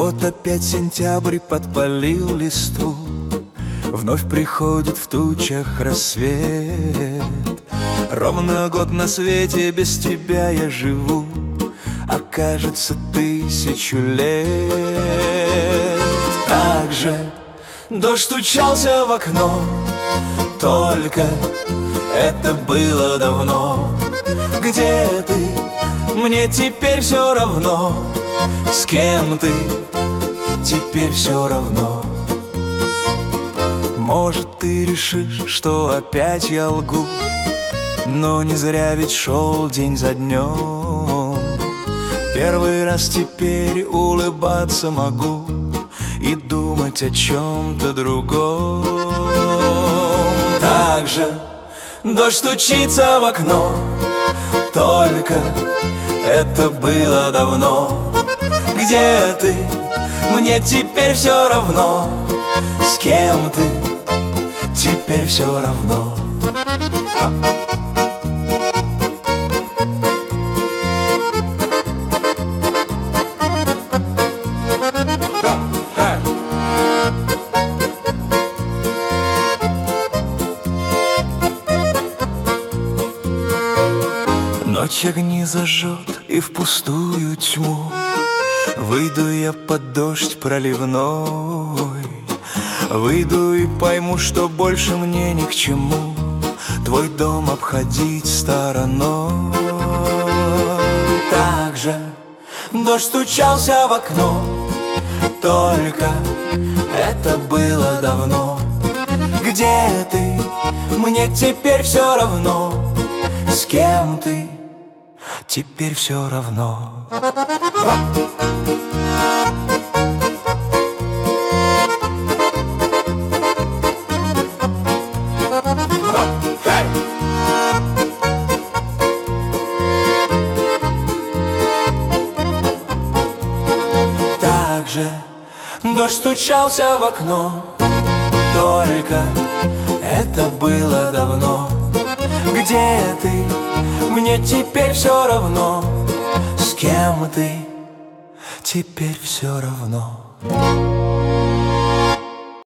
вот опять сентябрь подпалил листву, вновь приходит в тучах рассвет. Ровно год на свете, без тебя я живу, а кажется 1000 лет. Так же дождь стучался в окно, только это было давно. Где ты? Мне теперь все равно. С кем ты? Теперь все равно. Может, ты решишь, что опять я лгу, но не зря ведь шел день за днем. Первый раз теперь улыбаться могу и думать о чем-то другом. Так же дождь стучится в окно, только это было давно. Где ты? Мне теперь все равно. С кем ты? Теперь все равно. Ночь огни зажжет, и в пустую тьму выйду я под дождь проливной. Выйду и пойму, что больше мне ни к чему твой дом обходить стороной. Так же дождь стучался в окно, только это было давно. Где ты? Мне теперь все равно. С кем ты? Теперь все равно. Так же дождь стучался в окно, только это было давно. Где ты? Мне теперь все равно. С кем ты? Теперь все равно.